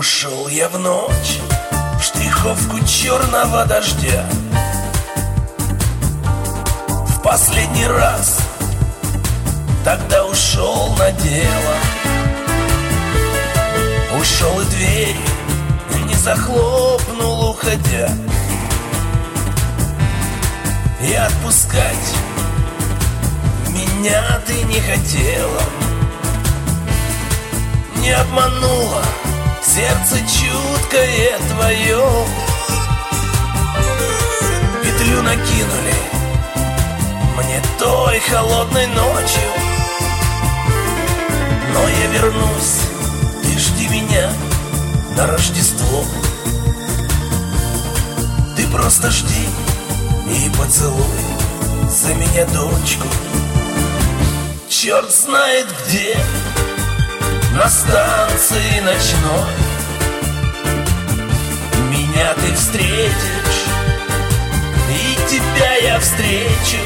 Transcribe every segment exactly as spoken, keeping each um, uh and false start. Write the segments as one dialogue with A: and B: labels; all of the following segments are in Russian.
A: Ушел я в ночь, в штриховку черного дождя. В последний раз тогда ушел на дело. Ушел и дверь не захлопнул, уходя. И отпускать меня ты не хотела. Не обманула сердце чуткое твое. Петлю накинули мне той холодной ночью. Но я вернусь, ты жди меня на Рождество. Ты просто жди и поцелуй за меня дочку. Черт знает где, на станции ночной меня ты встретишь, и тебя я встречу.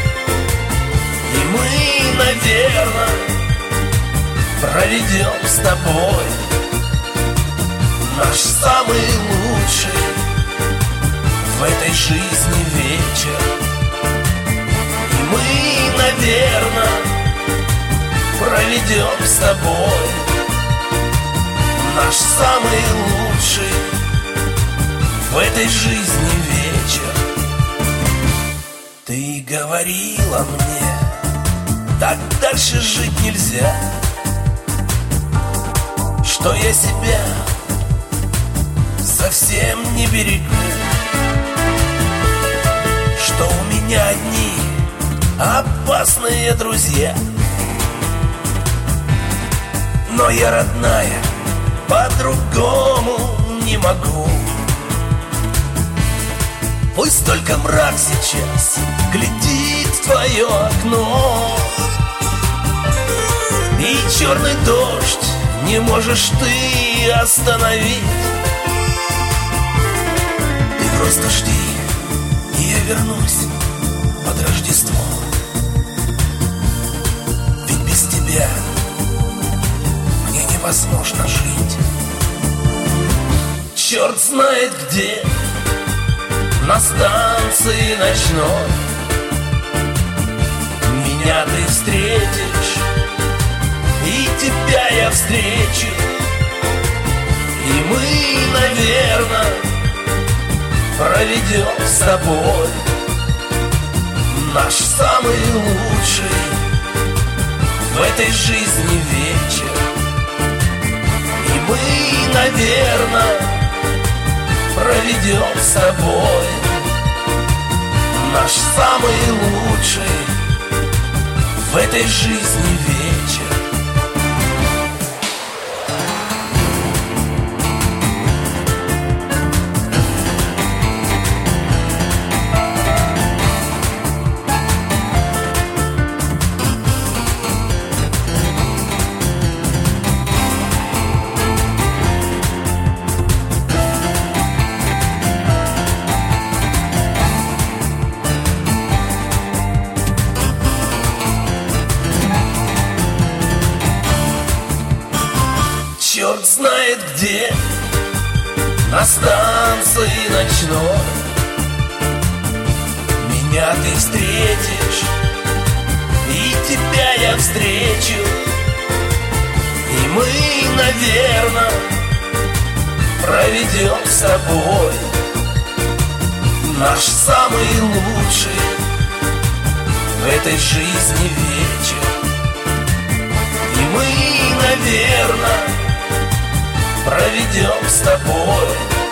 A: И мы, наверное, проведем с тобой наш самый лучший в этой жизни вечер. И мы, наверное, проведем с тобой наш самый лучший в этой жизни вечер. Ты говорила мне, так дальше жить нельзя, что я себя совсем не берегу, что у меня одни опасные друзья. Но я, родная, по-другому не могу. Пусть только мрак сейчас глядит в твое окно, и черный дождь не можешь ты остановить. Ты просто жди, и я вернусь под Рождество. Ведь без тебя мне невозможно жить. Черт знает где, на станции ночной меня ты встретишь, и тебя я встречу. И мы, наверное, проведем с тобой наш самый лучший в этой жизни вечер. И мы, наверное, проведем с тобой наш самый лучший в этой жизни вечер. Черт знает где, на станции ночной меня ты встретишь, и тебя я встречу. И мы, наверное, проведем с тобой наш самый лучший в этой жизни вечер. И мы, наверное, проведем с тобой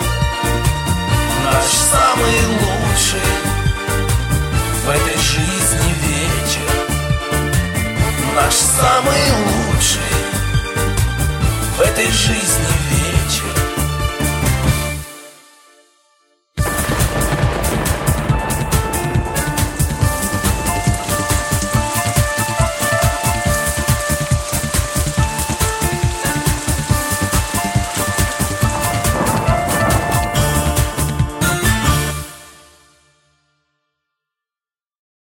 A: наш самый лучший в этой жизни вечер. Наш самый лучший в этой жизни